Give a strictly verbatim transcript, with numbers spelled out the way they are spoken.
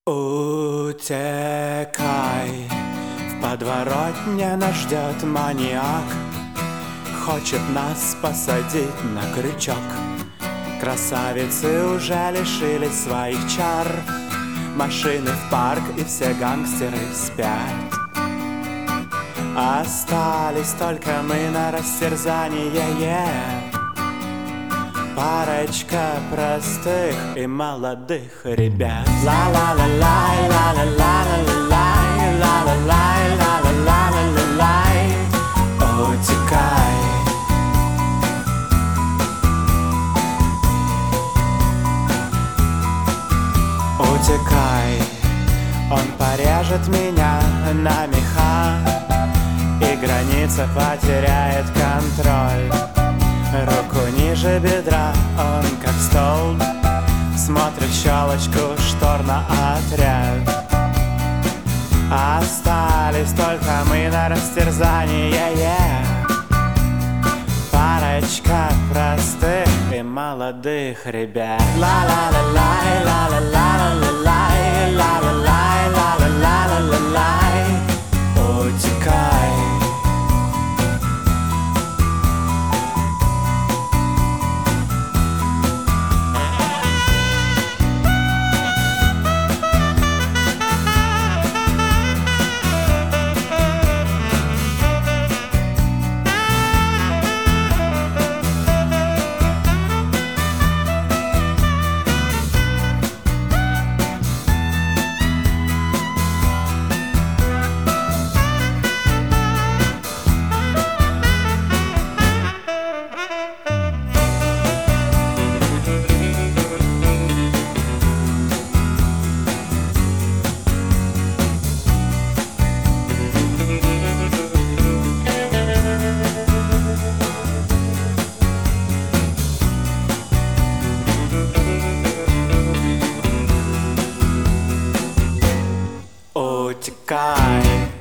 Утекай, в подворотне нас ждет маньяк. Хочет нас посадить на крючок. Красавицы уже лишились своих чар. Машины в парк и все гангстеры спят. Остались только мы на растерзание, yeah. Парочка простых и молодых ребят. Ла-ла-ла-лай, ла-ла-ла-ла-лай, ла-ла-лай, ла-ла-ла-ла-лай. Утекай. Утекай, он порежет меня на меха, и граница потеряет контроль. Руку ниже бедра, он как столб, смотрит в щелочку штор на отряд. Остались только мы на растерзание, yeah. Парочка простых и молодых ребят. Ла-ла-ла-лай, ла-ла-ла-ла-лай, ла-ла-лай, ла-ла-ла-ла-лай. Утекай. Утекай.